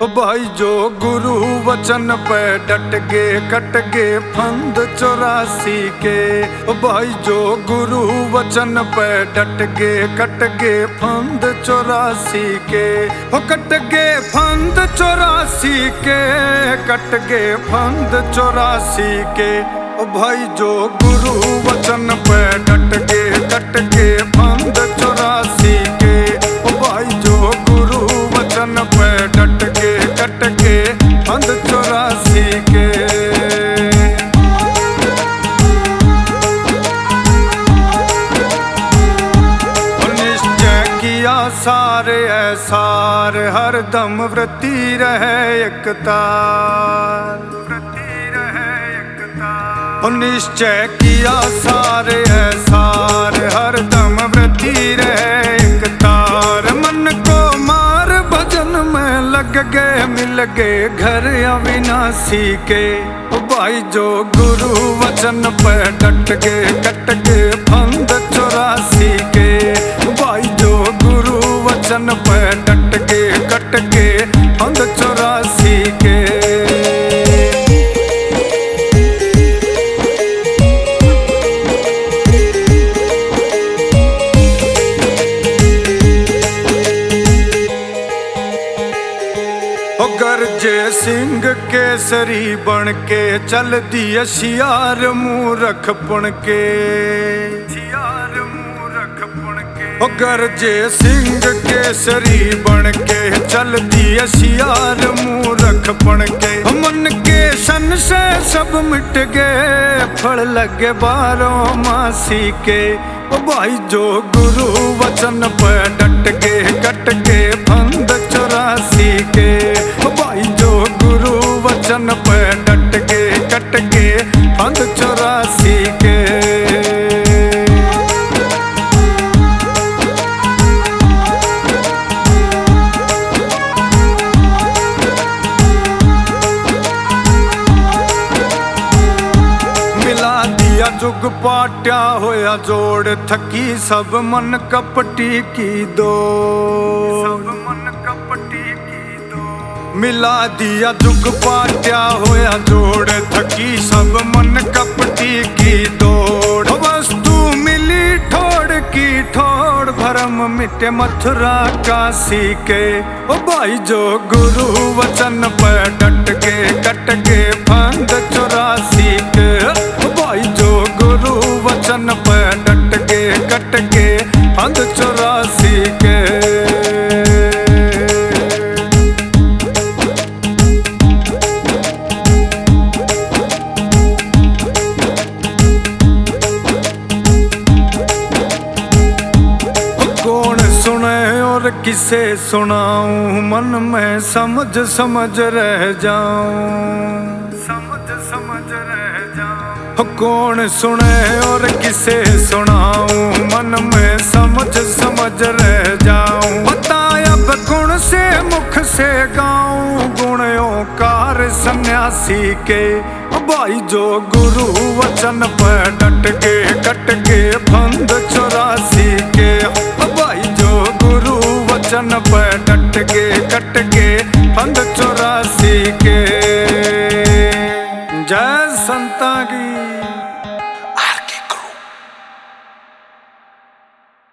भाई जो गुरु वचन पे डट गे कट गे फंद 84 के। भाई जो गुरु वचन पे डट गे कट गे फंद 84 के। कट गे फंद 84 के, कट गे फंद 84 के। भाई जो गुरु वचन पे डट गे कट गे फंद 84 के। भाई जो गुरु वचन पे डट गे कट गे फंद 84 के। निश्चय किया सारे सार हर दम वृत्ति रहे एक तार। निश्चय किया सारे सार हर दम वृत्ति रहे एक तार। मन को मार भजन में लग गए मिल गए घर अविनाशी के। भाई जो गुरु वचन पे डट गए कट गए फंद 84 के। भाई जो गुरु वचन पे डट गए कट गए फंद 84 के। गरजे सिंह केसरी बन के चल दिए शियार मूरख पुण के। गरजे सिंह केसरी बन के चल दिए शियार मूरख पुण के। मन के सन से सब मिट गए फल लगे 12 मासी के। भाई जो गुरु वचन पे डट गए कट गए फंद 84 के। भाई जो गुरु वचन पे डट गए कट गए फंद 84 के। मिला दिया जुग पाट्या होया जोड़ थकी सब मन कपटी की दो। मिला दिया जुग पाट्या होया जोड़ थकी सब मन कपटी की दौड़। वस्तु मिली ठोड़ की ठोड़ भरम मिटे मथुरा काशी के। भाई जो गुरु वचन पे डट के कट के फंद 84 के। भाई जो गुरु वचन पे डट के कट के फंद 84 के। किसे सुनाऊं मन में समझ समझ रह जाऊं। कौन सुने और किसे सुनाऊं मन में समझ समझ रह जाऊं। बताया गुण से मुख से गाऊं गुणों कार सन्यासी के। भाई जो गुरु वचन पे डट के कट